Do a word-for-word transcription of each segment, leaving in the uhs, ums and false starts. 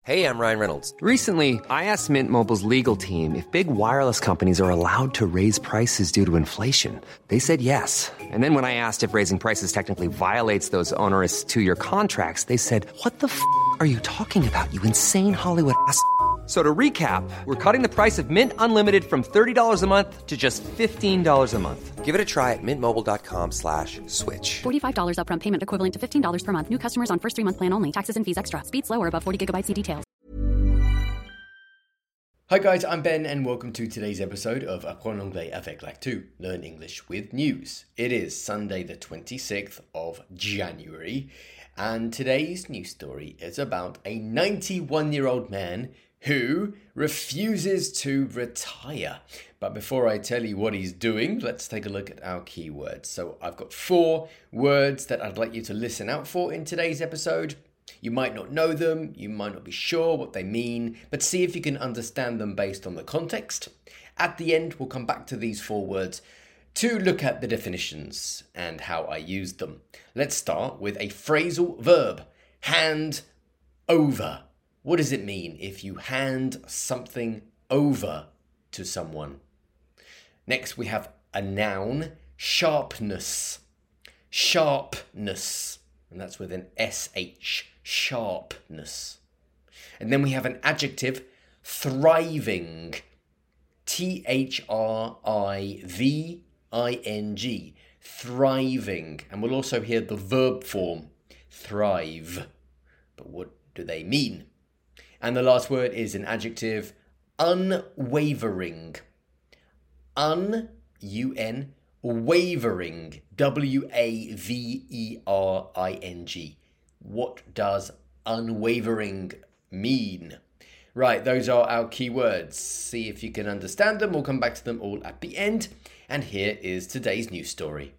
Hey, I'm Ryan Reynolds. Recently, I asked Mint Mobile's legal team if big wireless companies are allowed to raise prices due to inflation. They said yes. And then when I asked if raising prices technically violates those onerous two-year contracts, they said, what the f*** are you talking about, you insane Hollywood ass f- So to recap, we're cutting the price of Mint Unlimited from thirty dollars a month to just fifteen dollars a month. Give it a try at mintmobile.com slash switch. forty-five dollars upfront payment equivalent to fifteen dollars per month. New customers on first three-month plan only. Taxes and fees extra. Speed slower above forty gigabytes. See details. Hi guys, I'm Ben and welcome to today's episode of Apprendre l'anglais avec Lactu, Learn English with News. It is Sunday the twenty-sixth of January and today's news story is about a ninety-one-year-old man who refuses to retire. But before I tell you what he's doing, let's take a look at our keywords. So I've got four words that I'd like you to listen out for in today's episode. You might not know them, you might not be sure what they mean, but see if you can understand them based on the context. At the end, we'll come back to these four words to look at the definitions and how I used them. Let's start with a phrasal verb, hand over. What does it mean if you hand something over to someone? Next, we have a noun, sharpness. Sharpness. And that's with an S H, sharpness. And then we have an adjective, thriving. T H R I V I N G. Thriving. And we'll also hear the verb form, thrive. But what do they mean? And the last word is an adjective, unwavering. Un, U N, wavering, W A V E R I N G. What does unwavering mean? Right, those are our key words. See if you can understand them. We'll come back to them all at the end. And here is today's news story.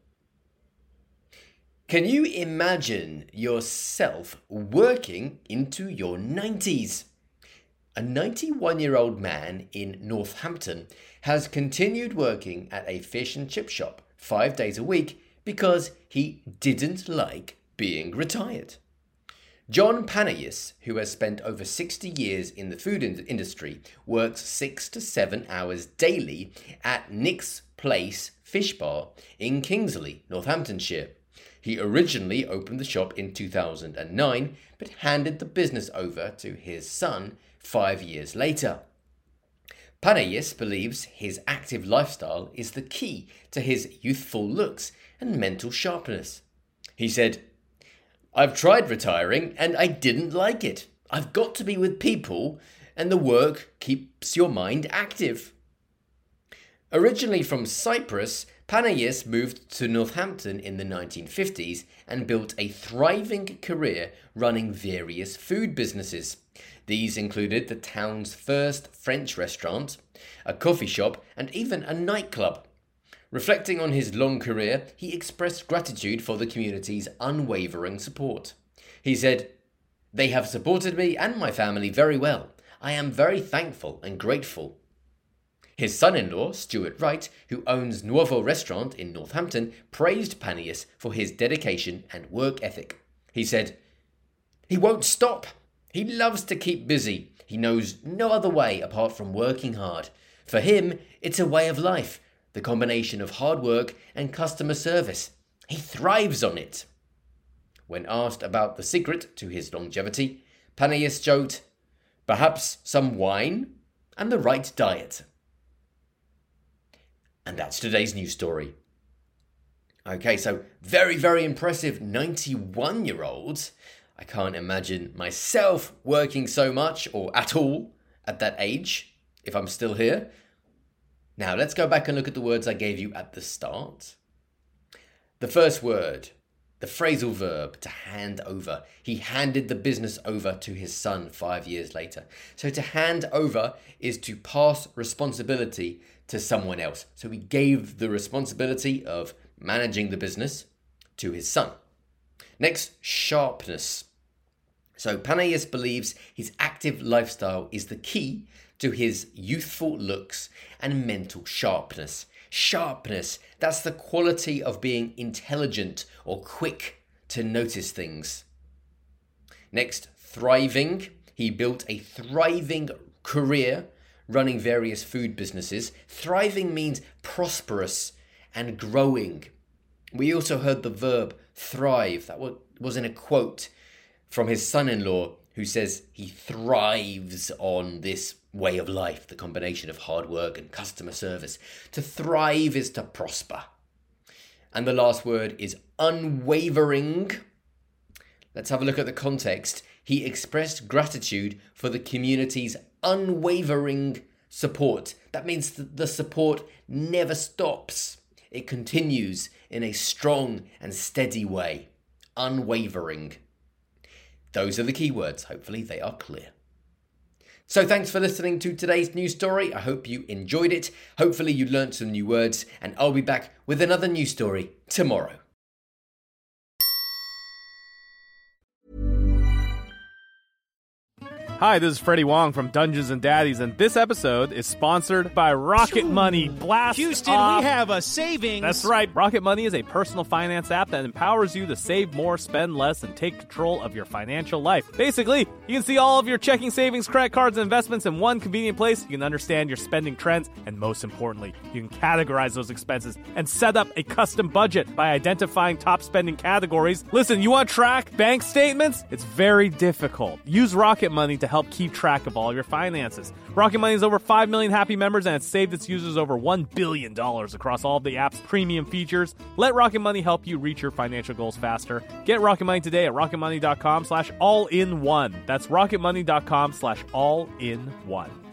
Can you imagine yourself working into your nineties? A ninety-one-year-old man in Northampton has continued working at a fish and chip shop five days a week because he didn't like being retired. John Panayis, who has spent over sixty years in the food in- industry, works six to seven hours daily at Nick's Place Fish Bar in Kingsley, Northamptonshire. He originally opened the shop in two thousand nine, but handed the business over to his son five years later. Panayis believes his active lifestyle is the key to his youthful looks and mental sharpness. He said, "I've tried retiring and I didn't like it. I've got to be with people and the work keeps your mind active." Originally from Cyprus, Panayis moved to Northampton in the nineteen fifties and built a thriving career running various food businesses. These included the town's first French restaurant, a coffee shop, and even a nightclub. Reflecting on his long career, he expressed gratitude for the community's unwavering support. He said, "They have supported me and my family very well. I am very thankful and grateful." His son-in-law, Stuart Wright, who owns Nuovo Restaurant in Northampton, praised Panayis for his dedication and work ethic. He said, "He won't stop. He loves to keep busy. He knows no other way apart from working hard. For him, it's a way of life, the combination of hard work and customer service. He thrives on it." When asked about the secret to his longevity, Panayis joked, "Perhaps some wine and the right diet." And that's today's news story. Okay, so very, very impressive ninety-one-year-olds. I can't imagine myself working so much or at all at that age, if I'm still here. Now, let's go back and look at the words I gave you at the start. The first word, the phrasal verb, to hand over. He handed the business over to his son five years later. So to hand over is to pass responsibility to someone else. So he gave the responsibility of managing the business to his son. Next, sharpness. So Panayis believes his active lifestyle is the key to his youthful looks and mental sharpness. Sharpness, that's the quality of being intelligent or quick to notice things. Next, thriving. He built a thriving career running various food businesses. Thriving means prosperous and growing. We also heard the verb thrive. That was in a quote from his son-in-law, who says he thrives on this way of life, the combination of hard work and customer service. To thrive is to prosper. And the last word is unwavering. Let's have a look at the context. He expressed gratitude for the community's unwavering support. That means that the support never stops. It continues in a strong and steady way. Unwavering. Those are the key words. Hopefully they are clear. So thanks for listening to today's news story. I hope you enjoyed it. Hopefully you learned some new words, and I'll be back with another news story tomorrow. Hi, this is Freddie Wong from Dungeons and Daddies, and this episode is sponsored by Rocket Money. Blast Houston, off. we have a savings. That's right. Rocket Money is a personal finance app that empowers you to save more, spend less, and take control of your financial life. Basically, you can see all of your checking, savings, credit cards, and investments in one convenient place. You can understand your spending trends, and most importantly, you can categorize those expenses and set up a custom budget by identifying top spending categories. Listen, you want to track bank statements? It's very difficult. Use Rocket Money to help keep track of all your finances. Rocket Money has over five million happy members, and it's saved its users over one billion dollars across all of the app's premium features. Let Rocket Money help you reach your financial goals faster. Get Rocket Money today at rocketmoney.com slash all-in-one. That's rocketmoney.com slash all-in-one.